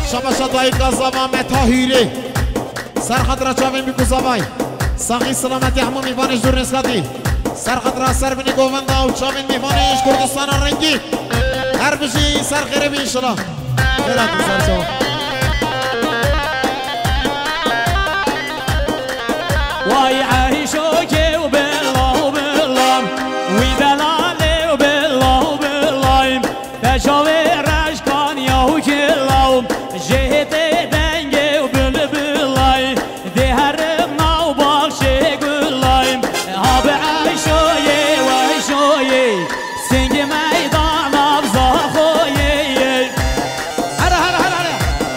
شباشا دایی قضاوا متاهیره سرخط را چاوین بی گذابای ساقی سلامتی همون میوانش دور نسکاتی سرخط را سر بینی گوونده و چاوین میوانش کردستان رنگی هر بشی سر خیره بی انشالله خیرات بسر شما وای عیشو که و بالله و بالله وی دلاله و بالله و بالله تشاوی رشکان یا کلاو جهت دنگه و بل بلای دهرم ناو باخشه گلایم آب عیشوی و عیشوی سنگ میدان ابزا خوی هر هر هر هر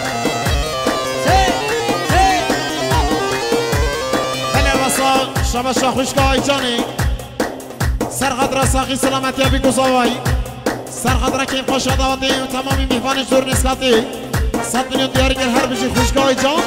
شباشا خوشگاه جانی سرخط را ساقی سلامتی بی گذاوی سرخط را که خوش دواتی و تمامی میفانش دور نسکاتی 100 میلیون دیاری گر هر بشی خوشگاه جان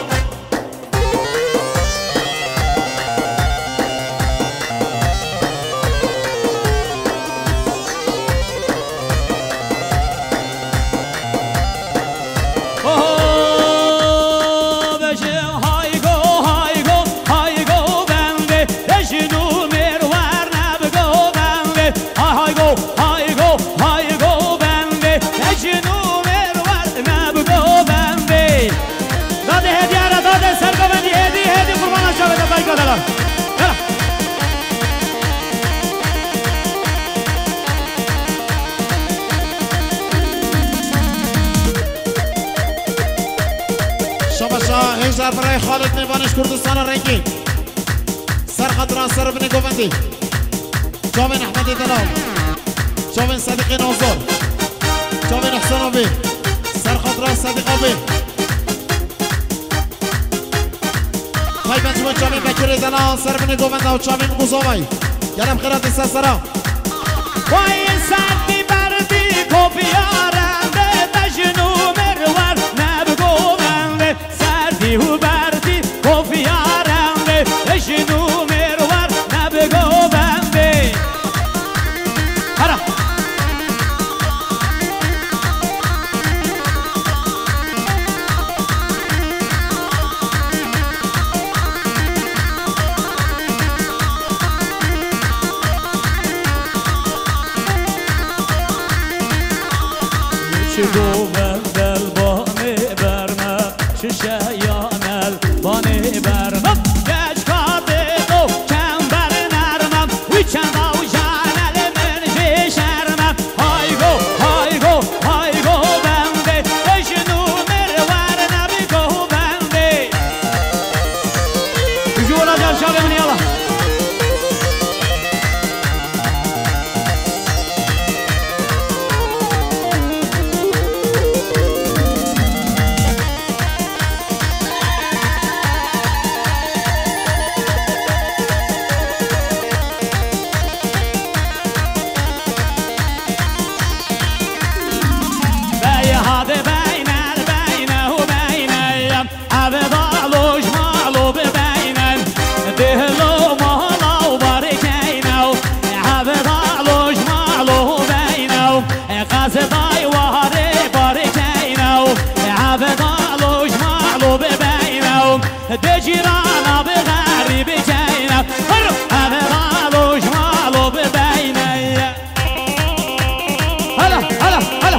هزار برای خالد میوانش کردستان رنگی سرخط را سر بینی گووندی جاوین احمدی دلال جاوین صدیقی نوزور جاوین احسان آبی سرخط را صدیق آبی خواهی بنجمون جاوین بکری دلال سر بینی گوونده و جاوین گوزاوی گرم خیرات سرسرا وای سردی بردی کپیارنده تجنو مرور نبگو بنده سردی و بردی کپیارنده تجنو مرور نبگو بنده هرا شدو بندل بانی برمه ششیانل بانی برمه گچ کاده دو کم بر نرمم وی چند او جانل من جشرمم های گو بنده اجنو مرور نبگو بنده جولا جار شاده منی الله دجيرانا بغريب كينا هذا غالوش مالو ببيني هلا هلا هلا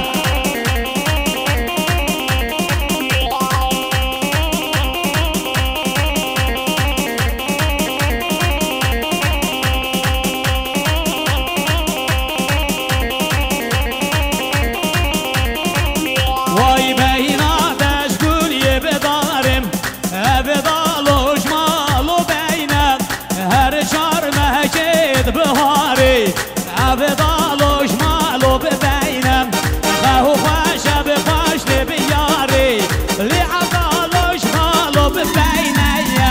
واي بينا تشقول يبدارم بدالوش مالو بينم هر شهر مهجد بهاري بدالوش مالو ببينم خو خوش بخوش بياري لعبالوش مالو ببيني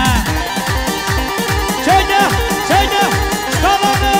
شجع شكالانه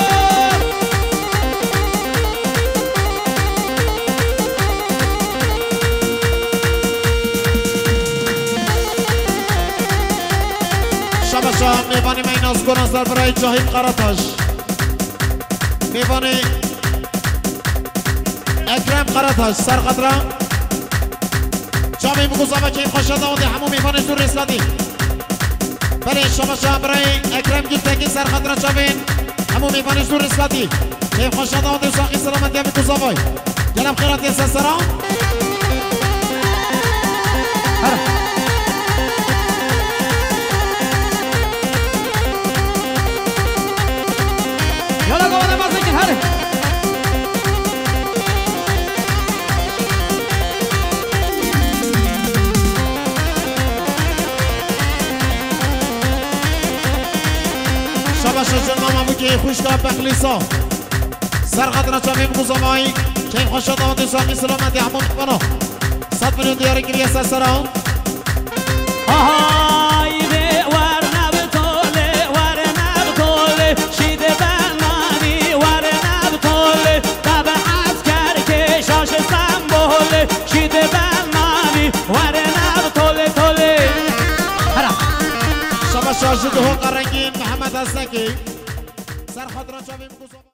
شباشا میوانی میناز گناز در برای جاهید قراتاش میوانی اکرم قراتاش سرخط را چاوی بگوزا که خوش داده همو میفانش دور رسکادی برای شما برای اکرم گیلتگی سر خطر چاوین همو میفانش دور رسکادی که خوش داده و ساقی سلامتی هم بگوزا بای گلم خیرات یه سرسرا یالا گواده مازه که هره شبا شجر نامه بکی خوشگاه بخلیسا سر خطر چاوی بگوزا بای که خوش داده و ساقی سلامتی همو میفانو 100 میلیون دیاری گریه سرسرا آهای به ور نبتوله ور نبتوله شید بنانی ور نبتوله تب عسکر که شاش سنبوله شید بنانی ور نبتوله توله شبا شاشه ده قرنگین محمد هستکی سر خاطر چاوی بگوزا